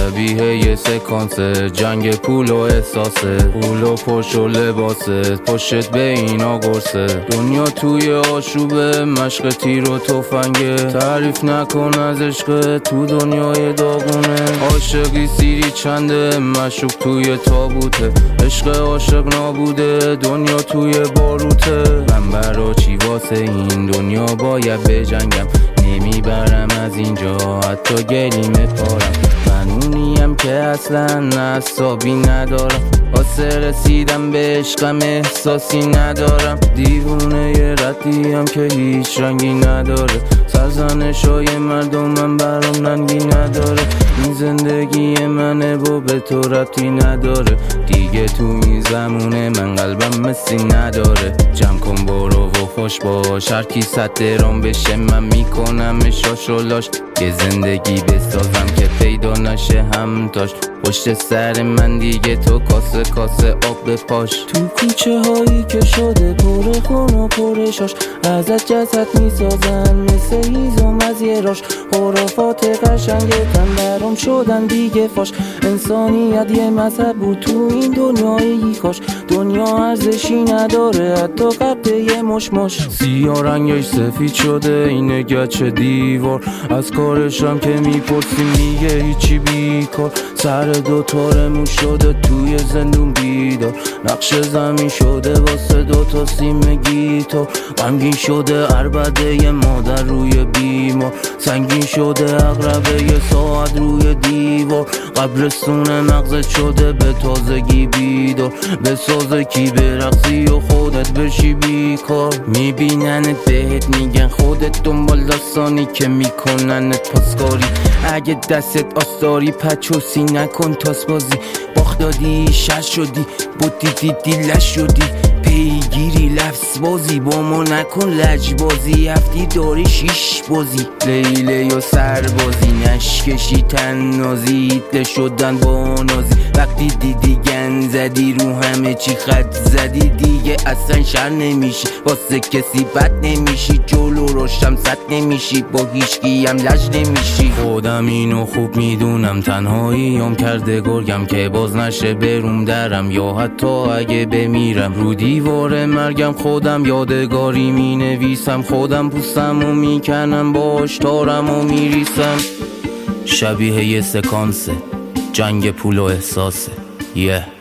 شبیه یه سکانس جنگ پول و احساسه، پول و پرش و لباسه، پشت به اینا گرسه. دنیا توی آشوبه، مشق تیر و تفنگه، تعریف نکن از عشق تو دنیای داغونه. عاشقی سیری چنده، مشروب توی تابوته، عشق عاشق نابوده، دنیا توی باروته. من برا چی واسه این دنیا باید بجنگم، نمیبرم از اینجا حتی گلیم پارم. من اونیم که اصلا اعصابی ندارم، واسه رسیدم به عشقم احساسی ندارم. دیوونه یه ردیم که هیچ رنگی نداره، سرزنشای مردمم برام ننگی نداره. این زندگی منه و به تو ربطی نداره، دیگه تو این زمونه من قلبم مثی نداره. جمع کن برو و خوش باش، هر کی 100 درام بشه من میکنم شاش و لاش. یه زندگی بسازم که پیدا نشه همتاش، پشت سر من دیگه تو کاسه کاسه آب بپاش. تو کوچه هایی که شده پر خون و پر شاش، ازت جسد میسازن مثل هیزم از یه راش. خرافات قشنگتن برام شدن دیگه فاش، انسانیت یه مذهب بود تو این دنیایی کاش. دنیا ارزشی نداره حتی قد یه مشماش، سیاه رنگش سفید شده این گچ دیوار. از کارشم که میپرسی میگه هیچی بیکار، سر دوتارمون شده توی زندون بیدار. نقش زمین شده واسه 2 سیم گیتار، غمگین شده عربده یه مادر روی بیمار، سنگین شده اقربه یه ساعت روی دیوار. قبرستون مغزت شده به تازگی بیدار، به سازه کی برقصی و خودت بشی بیکار. میبیننت بهت میگن خودت دنبال داستانی که میکننت پاسکاری. اگه دستت آستاری پچوسی نکن تاس بازی، باخت دادی شر شدی بودی دیدی لش شدی. پیگیری لفظ بازی با ما نکن لجبازی، هفتی داری 6 بازی لیله و سربازی. نشکشی تن نازی هیتله شدن با نازی، وقتی دیدی گن زدی رو همه چی خط زدی. دیگه اصلا شر نمیشی واسه کسی بد نمیشی، جلو روشم صد نمیشی با هیچکی هم لج نمیشی. خودم اینو خوب میدونم تنهایی هم کرده گرگم که باز نشه بروم درم، یا حتی اگه بمیرم رو دیوار مرگم خودم یادگاری می نویسم. خودم پوستم و میکنم باش تارم و میریسم. شبیه یه سکانسه جنگ پول و احساسه.